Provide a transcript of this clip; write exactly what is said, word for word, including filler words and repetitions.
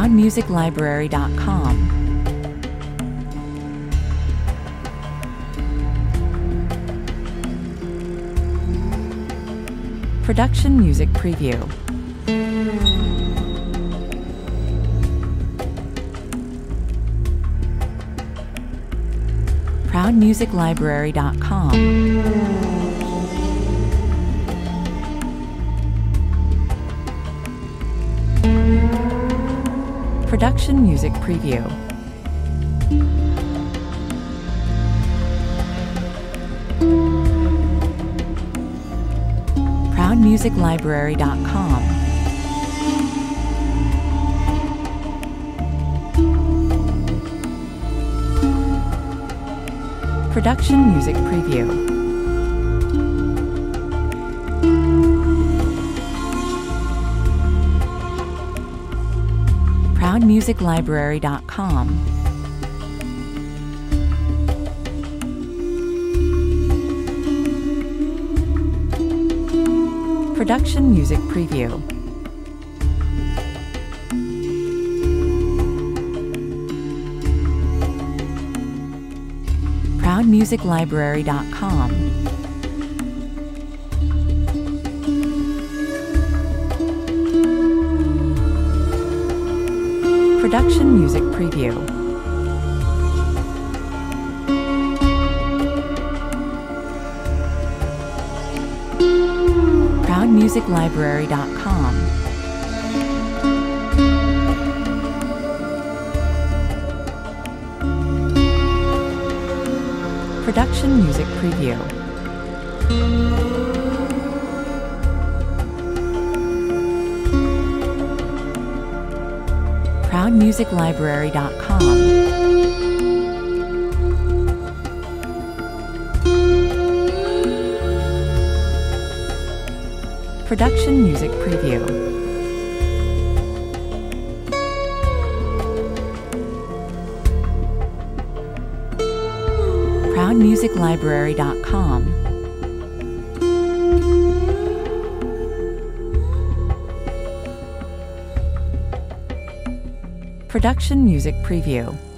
proud music library dot com. Production Music Preview. proud music library dot com. Production Music Preview. proud music library dot com. Production Music Preview. proud music library dot com. Production Music Preview. proud music library dot com. Production Music Preview. proud music library dot com. Production Music Preview. proud music library dot com. Production Music Preview. proud music library dot com. Production Music Preview.